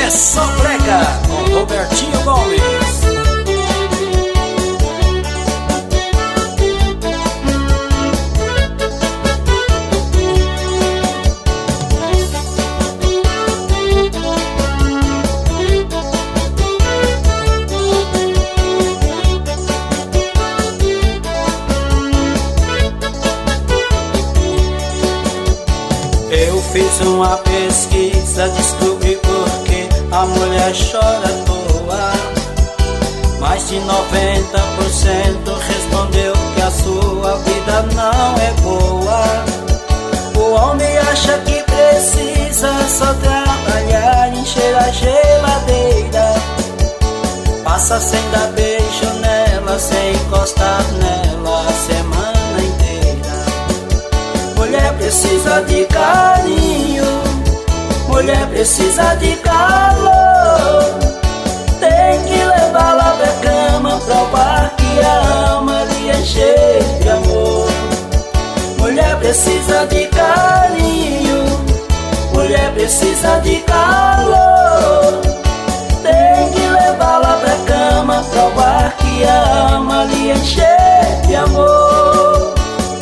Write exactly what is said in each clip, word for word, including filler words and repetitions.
É só brega com Robertinho Gomes. Eu fiz uma pesquisa, descobri por que a mulher chora à toa. Mais de noventa por cento respondeu que a sua vida não é boa. O homem acha que precisa só trabalhar, encher a geladeira. Passa sem dar beijo nela, sem encostar nela a semana inteira. Mulher precisa de carinho, mulher precisa de calor. Tem que levá-la pra cama, provar que a ama, lhe encher de amor. Mulher precisa de carinho, mulher precisa de calor. Tem que levá-la pra cama, provar que a ama, lhe encher de amor.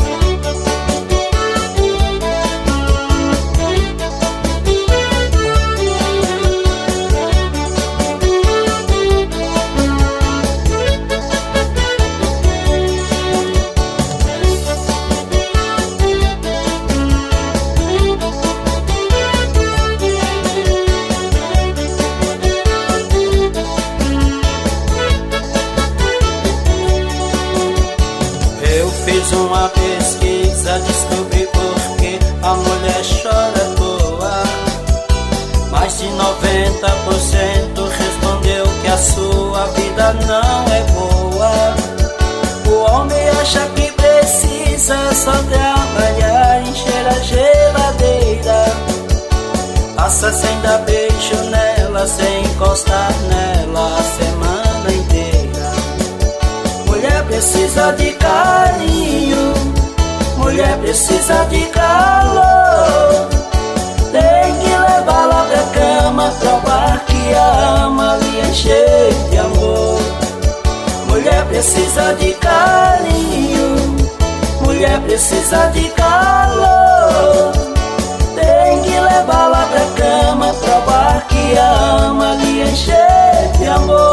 Fiz uma pesquisa, descobri por que a mulher chora à toa. Mais de noventa por cento respondeu que a sua vida não é boa. O homem acha que precisa só trabalhar, encher a geladeira. Passa sem dar beijo nela, sem encostar nela a semana inteira. Mulher precisa de carinho, mulher precisa de calor. Tem que levá-la pra cama, provar que a ama, lhe encher de amor. Mulher precisa de carinho, mulher precisa de calor. Tem que levá-la pra cama, provar que a ama, lhe encher de amor.